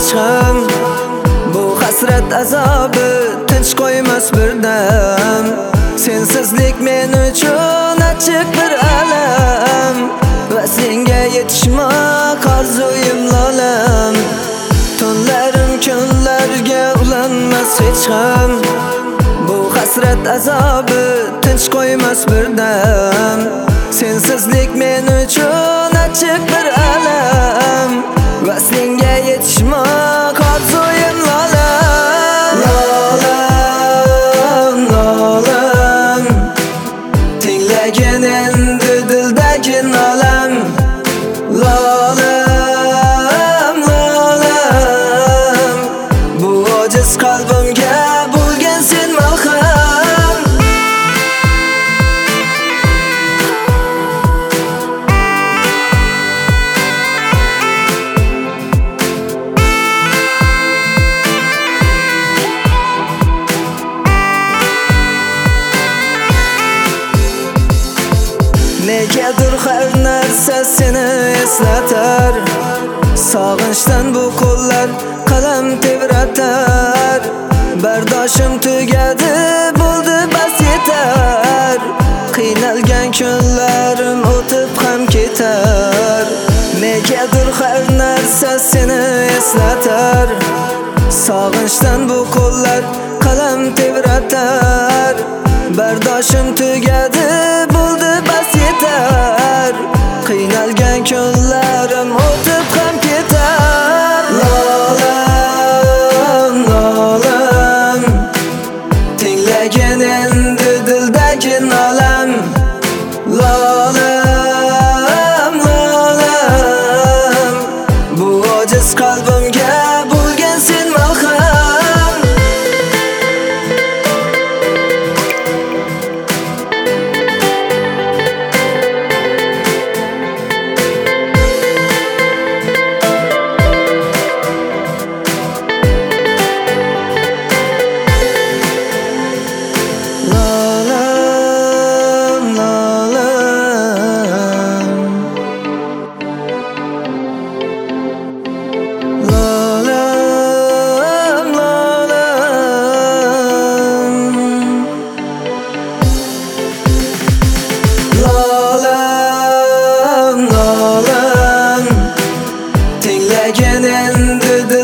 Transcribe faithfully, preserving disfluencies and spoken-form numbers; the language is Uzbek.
hechqam. Bu hasrat azobi tinch qo'ymas birdam. Sensizlik men uchun achchiq bir alam. Va senga yetishmoq orzuyim lolam. Tunlarim kunlarga ulanmas hechqam. Bu hasrat azobi tinch qo'ymas birdam. Sensizlik men uchun achchiq bir alam. Va senga yetishmoq orzuyim lolam. Lolam, lolam, tinglagin endi dildagi nolam. Lolam, lolam, bu ojiz qalbimga bo'lgan sen malham. Negadir har narsa seni eslatar. Sog'inchdan bu qo'llar qalam tebratar. Bardoshim tugadi, bo'ldi bas yetar. Qiynalgan kunlarim o'tib ham ketar. Negadir har narsa seni eslatar. Sog'inchdan bu qo'llar qalam tebratar. Bardoshim tugadi, bo'ldi bas yetar. Qiynalgan kunlarim o'tib ham ketar. Lolam, lolam, tinglagin endi dildagi nolam. Lolam, lolam, bu ojiz qalbimga bo'lgan sen malham. Lolam, lolam, tinglagin endi